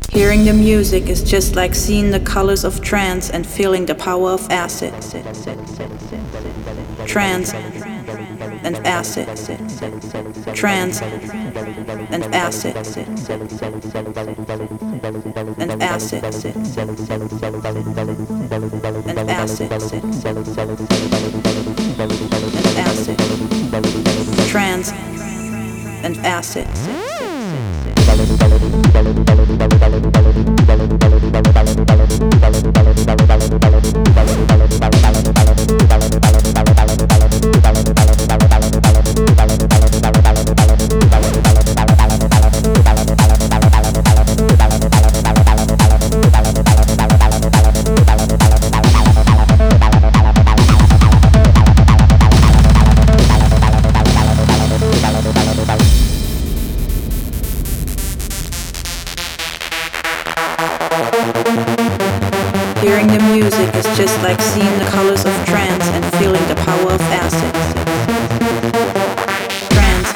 Hearing the music is just like seeing the colors of trance and feeling the power of acid. Trance and acid. Trance and acid. And acid. And acid. And acid. Trance and acid. Hearing the music is just like seeing the colors of trance and feeling the power of acid. Trance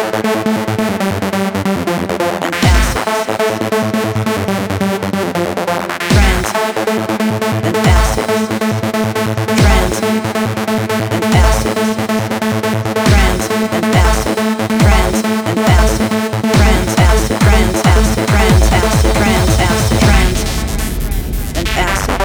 and acid. Trance and acid. Trance and acid. Trance and acid. Trance and acid. Trance acid. Trance acid. Trance acid. Trance acid. Trance and acid.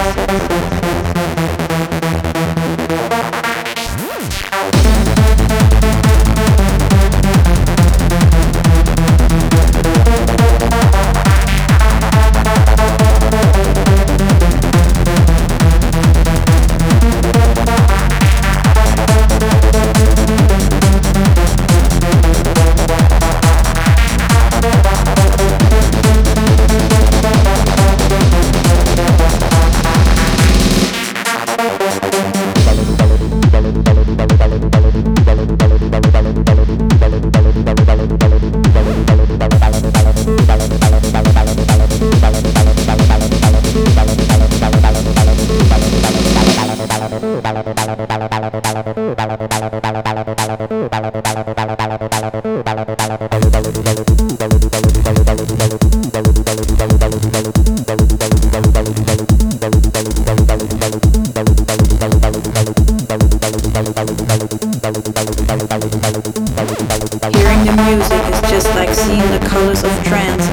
Hearing the music is just like seeing the colors of trance